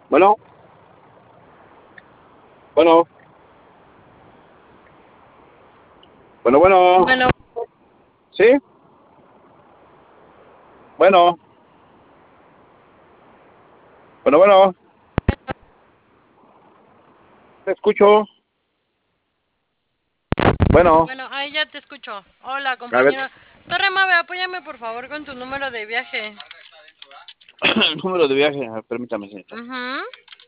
Bueno, bueno, bueno, Bueno, ¿sí? Bueno, bueno, te escucho. Bueno, bueno, ahí ya te escucho. Hola, a ver, compañero. Torre Mave, apóyame por favor con tu número de viaje. el número de viaje, permítame, señorita. Mhm.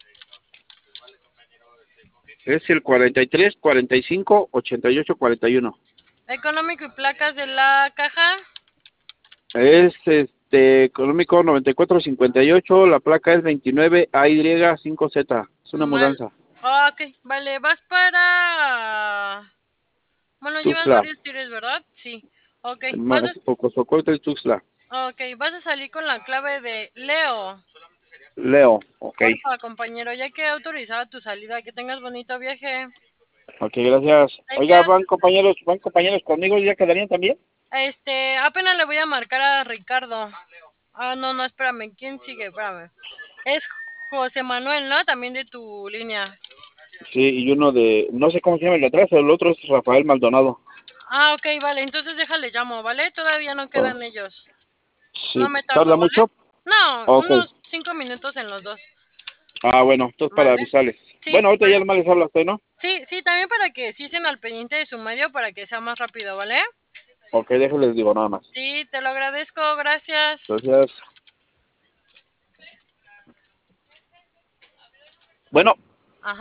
Es el 43 45 88 41. Económico y placas de la caja. Es económico 94 58, la placa es 29 AY5Z. Es una Mal. mudanza. Ok, vale, vas para... Bueno, llevas Tuxtla, varios tires, ¿verdad? Sí. Ok, Ocosocote, Tuxtla. vas a salir con la clave de Leo. Leo, ok. Porfa, compañero, ya que he autorizado tu salida, que tengas bonito viaje. Ok, gracias. Hay que Oiga, van compañeros conmigo, ¿ya quedarían también? Apenas le voy a marcar a Ricardo. Ah, no, no, espérame. ¿Quién sigue? Espérame. Es José Manuel, ¿no? También de tu línea. Sí, y uno de, no sé cómo se llama el de atrás, el otro es Rafael Maldonado. Ah, ok, vale. Entonces déjale llamo, ¿vale? Todavía no Oh, quedan ellos. No sí, me tardo, ¿tarda ¿vale? mucho? No, Ok. unos 5 minutos en los dos. Ah, bueno, entonces para ¿Vale? avisarles. Sí, Bueno, ahorita ya ¿vale? nomás les habla usted, ¿no? Sí, sí, también para que sí estén al pendiente de su medio para que sea más rápido, ¿vale? Ok, déjenles digo nada más. Sí, te lo agradezco, gracias. Gracias. Bueno.